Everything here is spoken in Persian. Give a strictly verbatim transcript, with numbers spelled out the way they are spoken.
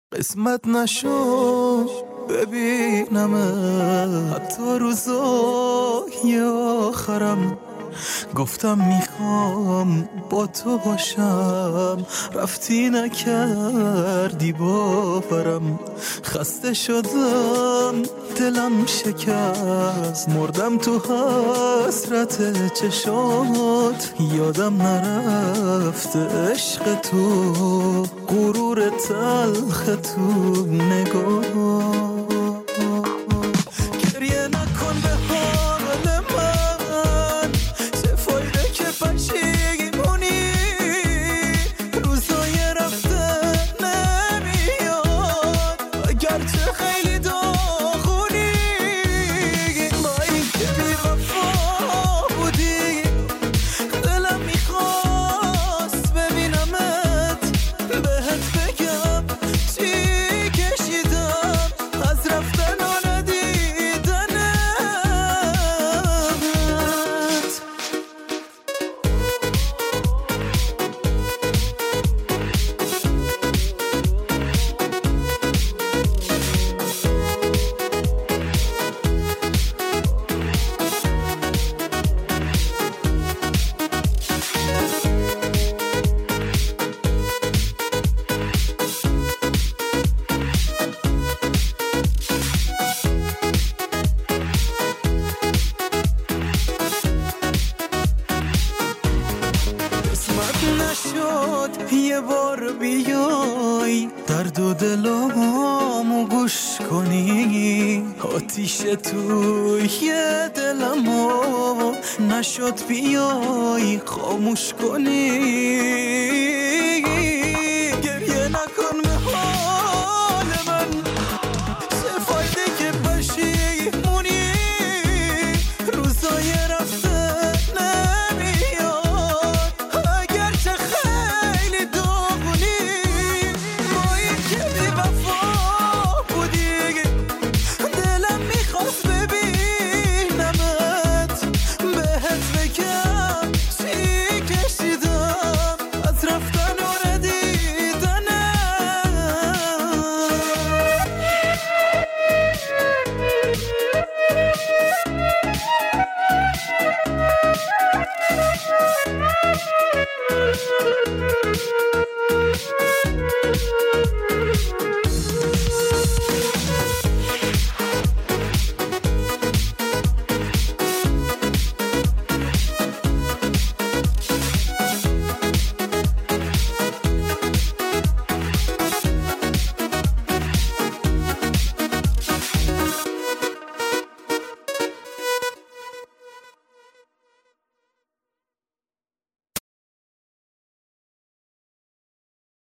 قسمت نشد ببینم حتی روزای آخرم. گفتم میخوام با تو باشم، رفتی نکردی باورم. خسته شدم دلم شکست، مردم تو حسرت چشات. یادم نرفته عشق تو، غرور تلخ تو نگاه. گریه نکن به حال من، چه فایده که پشیمونی. روزای رفته نمیاد اگرچه خیلی داغونی. با این که بی وفا بودی، دلم میخواست ببینمت، بهت بگم چی کشیدم از رفتن و ندیدنت. قسمت نشد یه بار بیای، درد و دلامو گوش کنی. آتیش توی دلمو نشد بیای خاموش کنی.